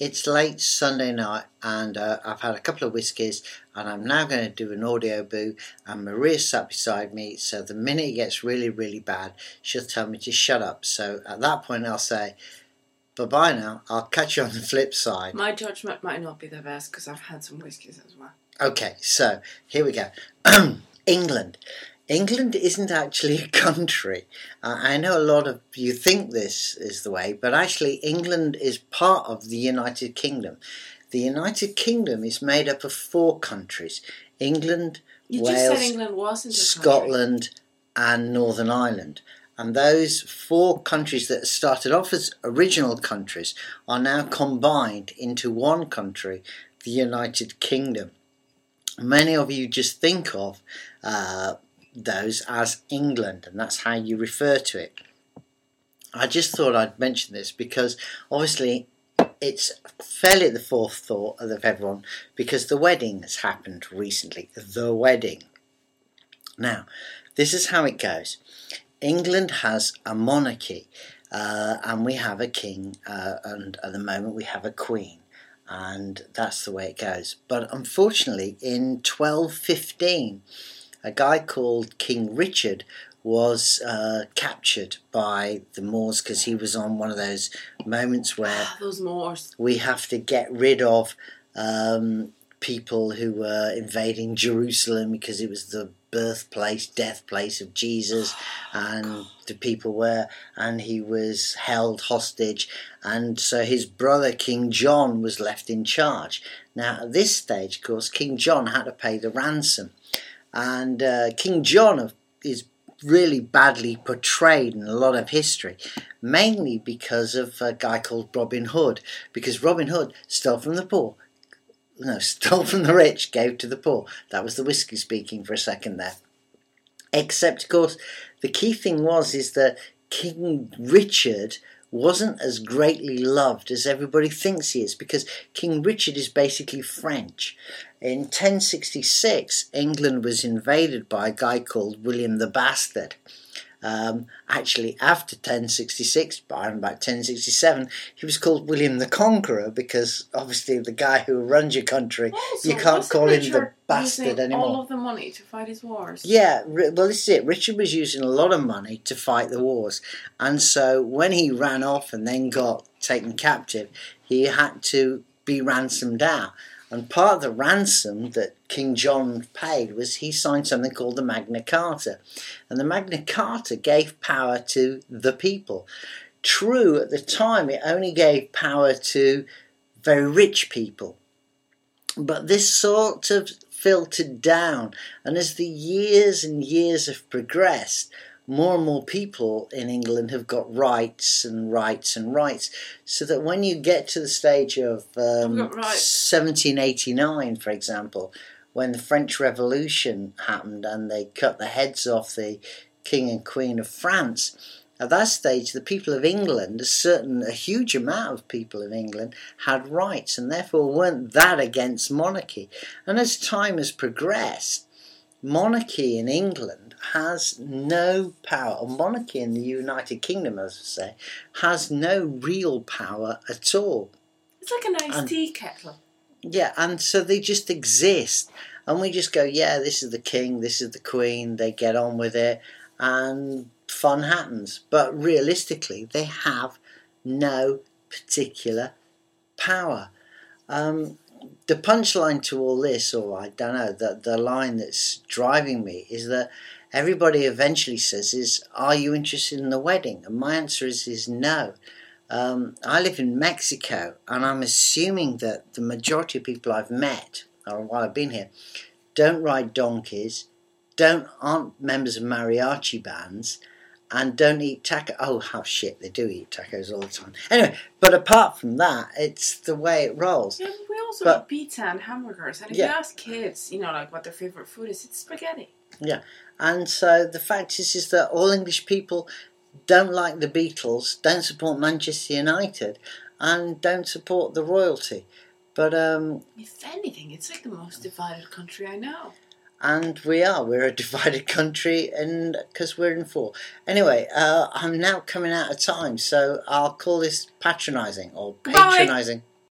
It's late Sunday night and I've had a couple of whiskies and I'm now going to do an audio boo, and Maria's sat beside me, so the minute it gets really, really bad, she'll tell me to shut up. So at that point I'll say, bye-bye now, I'll catch you on the flip side. My judgment might not be the best because I've had some whiskies as well. Okay, so here we go. England. England isn't actually a country. I know a lot of you think this is the way, but actually England is part of the United Kingdom. The United Kingdom is made up of 4 countries: England, You Wales, just said England wasn't a Scotland and Northern Ireland. And those 4 countries that started off as original countries are now combined into one country, the United Kingdom. Many of you just think of those as England, and that's how you refer to it. I just thought I'd mention this because obviously it's fairly the fourth thought of everyone, because the wedding has happened recently. The wedding. Now, this is how it goes. England has a monarchy, and we have a king, and at the moment we have a queen. And that's the way it goes. But unfortunately, in 1215, a guy called King Richard was captured by the Moors, because he was on one of those moments where those Moors. We have to get rid of people who were invading Jerusalem because it was the birthplace, death place of Jesus, and the people were, and he was held hostage, and so his brother King John was left in charge. Now at this stage, of course, King John had to pay the ransom, and King John is really badly portrayed in a lot of history, mainly because of a guy called Robin Hood, because Robin Hood stole from the poor. No, stole from the rich, gave to the poor. That was the whiskey speaking for a second there. Except, of course, the key thing is that King Richard wasn't as greatly loved as everybody thinks he is, because King Richard is basically French. In 1066, England was invaded by a guy called William the Bastard. Actually, after 1066, around about 1067, he was called William the Conqueror, because obviously the guy who runs your country, you can't call him the bastard anymore. All of the money to fight his wars. Yeah, well, this is it. Richard was using a lot of money to fight the wars, and so when he ran off and then got taken captive, he had to be ransomed out. And part of the ransom that King John paid was he signed something called the Magna Carta. And the Magna Carta gave power to the people. True, at the time it only gave power to very rich people. But this sort of filtered down. And as the years and years have progressed, more and more people in England have got rights and rights and rights, so that when you get to the stage of 1789, for example, when the French Revolution happened and they cut the heads off the King and Queen of France, at that stage the people of England, a huge amount of people of England, had rights and therefore weren't that against monarchy. And as time has progressed, monarchy in England has no power, or monarchy in the United Kingdom, as I say, has no real power at all. It's like a nice tea kettle. Yeah, and so they just exist, and we just go, yeah, this is the king, this is the queen, they get on with it, and fun happens. But realistically, they have no particular power. The punchline to all this, or I don't know, the line that's driving me is that everybody eventually says is, are you interested in the wedding? And my answer is no. I live in Mexico, and I'm assuming that the majority of people I've met, or while I've been here, don't ride donkeys, aren't members of mariachi bands, and don't eat tacos. Oh shit, they do eat tacos all the time. Anyway, but apart from that, it's the way it rolls. Yeah, but we also eat pizza and hamburgers. And if you ask kids, like what their favourite food is, it's spaghetti. Yeah, and so the fact is that all English people don't like the Beatles, don't support Manchester United, and don't support the royalty. But if anything, it's like the most divided country I know. And we're a divided country, and because we're in 4. Anyway, I'm now coming out of time, so I'll call this patronising or patronising.